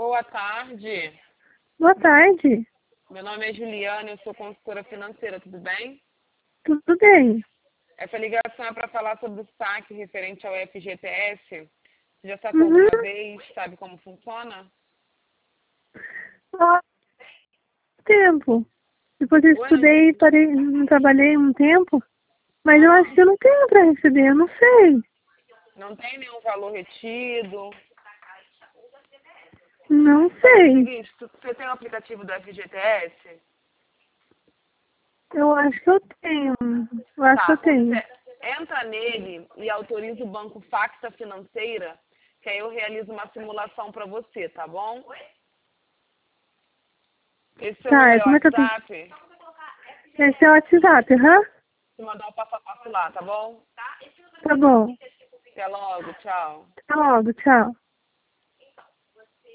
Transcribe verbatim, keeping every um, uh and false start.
Boa tarde. Boa tarde. Meu nome é Juliana, eu sou consultora financeira, tudo bem? Tudo bem? Essa ligação é para falar sobre o saque referente ao F G T S. Você já sacou Uhum. alguma vez? Sabe como funciona? Há tempo. Depois eu Oi, não estudei e entendi. parei, não trabalhei um tempo, mas eu acho Ah, que eu não tenho para receber, eu não sei. não tem nenhum valor retido. Não Fazer o sei. seguinte, tu- você tem o aplicativo do F G T S? Eu acho que eu tenho. Eu acho que Tá, eu quando tenho. você entra nele e autoriza o banco Facta Financeira, que aí eu realizo uma simulação para você, tá bom? Esse seu Tá, número e é como é que eu tenho? WhatsApp? Esse é o WhatsApp, aham? Te mandar o passo a passo lá, tá bom? Tá bom. Até logo, tchau. Até logo, tchau.